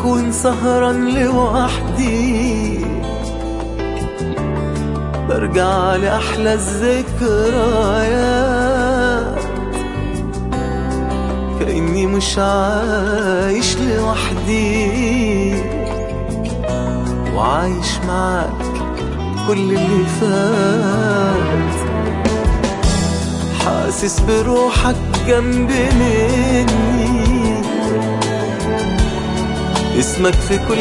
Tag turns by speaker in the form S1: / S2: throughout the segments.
S1: بكون سهران لوحدي، برجع لأحلى الذكريات، كأني مش عايش لوحدي، وعايش معاك كل اللي فات. حاسس بروحك جنب مني، اسمك في كل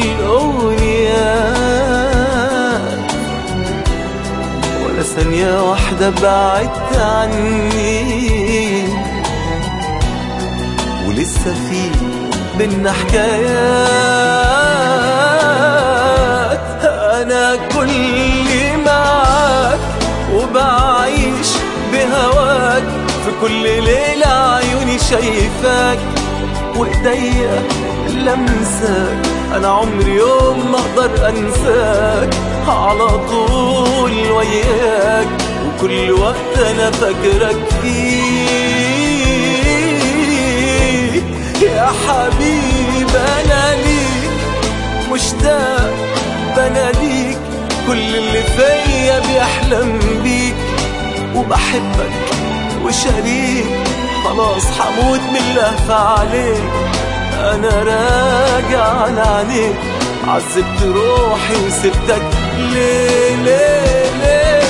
S1: الأغنيات، ولا ثانية واحدة بعدت عني، ولسه في بينا حكايات. أنا كلي معاك وبعيش بهواك، في كل ليلة عيوني شايفاك وإيديا لمساك. أنا عمري يوم ما أقدر أنساك، على طول وياك، وكل وقت أنا فاكرك فيه. يا حبيب أنا ليك مشتاق بناديك، كل اللي فيا بيحلم بيك، وبحبك وشريك، خلاص حموت من اللهفة عليك. أنا راجع على عينيك، عذبت روحي وسبتك ليه ليه ليه؟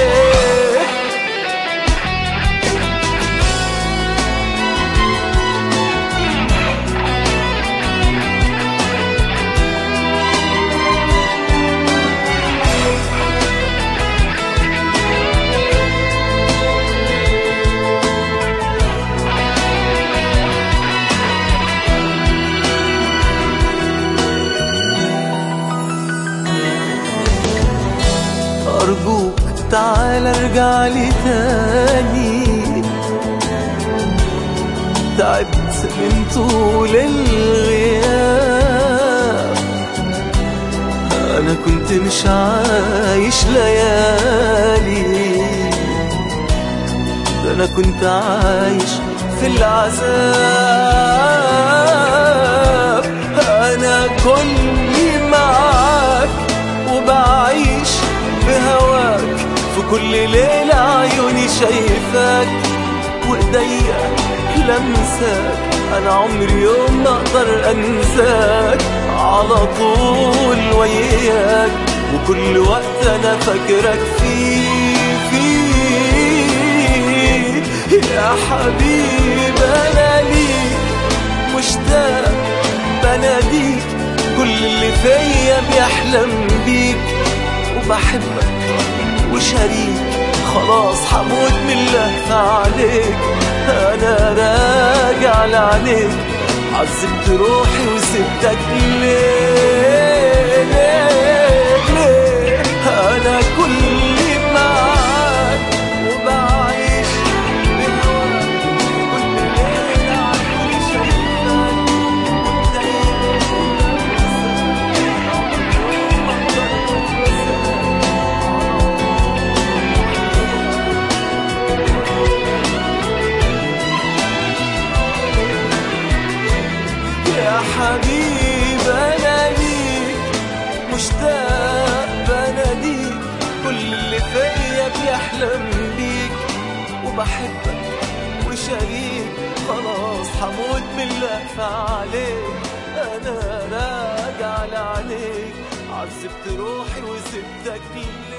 S1: أرجوك تعال ارجع لي تاني، تعبت من طول الغياب. أنا كنت مش عايش ليالي، ده أنا كنت عايش في العذاب. أنا كلي معاك وبعيش بهواك، في كل ليلة عيوني شايفاك وإيديا لمساك. أنا عمري يوم ما أقدر أنساك، على طول وياك، وكل وقت أنا فاكرك فيه. يا حبيب أنا ليك مشتاق بناديك، كل اللي فيا بيحلم بيك، وبحبك وشريك، خلاص حموت من اللهفة عليك. أنا راجع لعينيك، عذبت روحي وسبتك ليه ليه ليه؟ أنا كلي معاك وبعيش بهواك، كل ليلة عيوني شايفاك يا حبيب أنا ليك مشتاق بناديك، كل اللي فيا بيحلم بيك، وبحبك وشريك، خلاص حموت من اللهفة عليك. أنا راجع لعينيك، عذبت روحي وسبتك